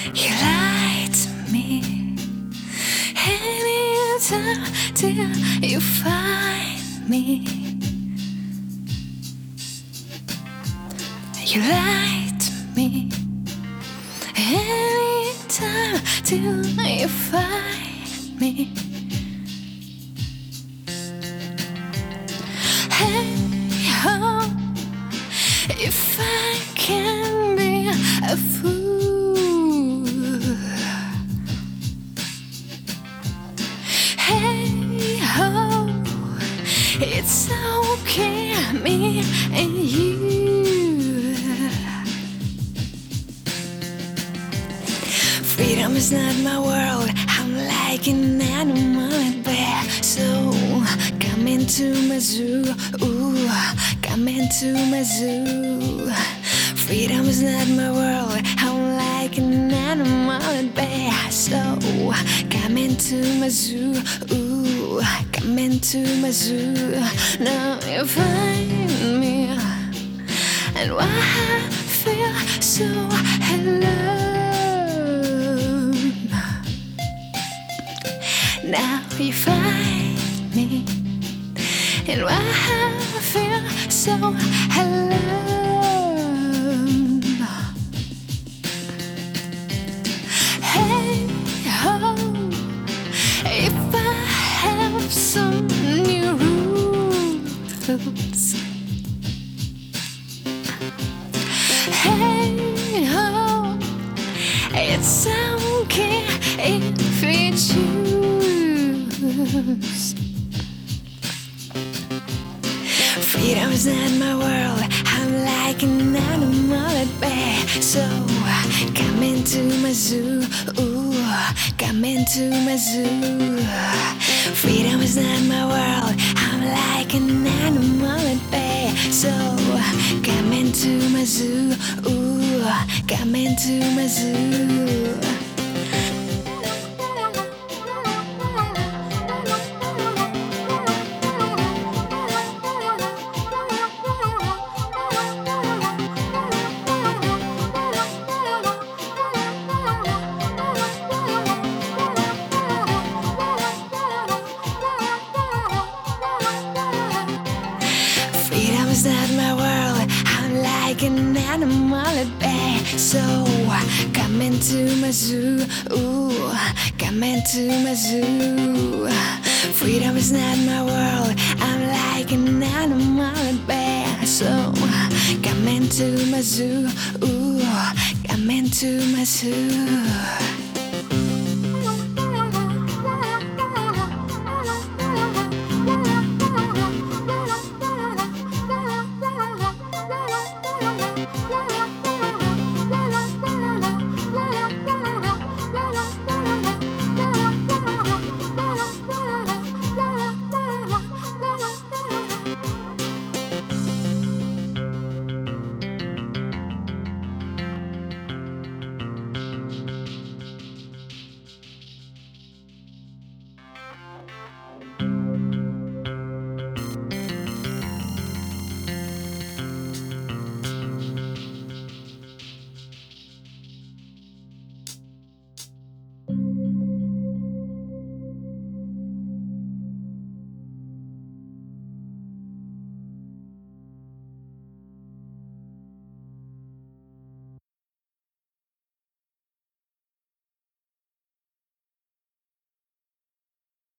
You lie to me anytime till you find me. You lie to me anytime till you find me. Hey, oh, if I can be a fool. Hey, oh, it's okay, me and you. Freedom is not my world, I'm like an animal at bear. So come into my zoo, ooh, come into my zoo. Freedom is not my world, I'm like an animal at bear. So come into my zoo, ooh, come into my zoo. Now you find me, and why I feel so alone. Now you find me, and why I feel so alone. Hey, oh, if I have some new rules. Hey, oh, it's okay if you choose. Freedom is not my world, I'm like an animal at bay. So come into my zoo, ooh, come into my zoo. Freedom is not my world, I'm like an animal at bay. So come into my zoo, ooh, come into my zoo. Freedom is not my world, I'm like an animal at bay. So come into my zoo, ooh, come into my zoo. Freedom is not my world, I'm like an animal at bay. So come into my zoo, ooh, come into my zoo.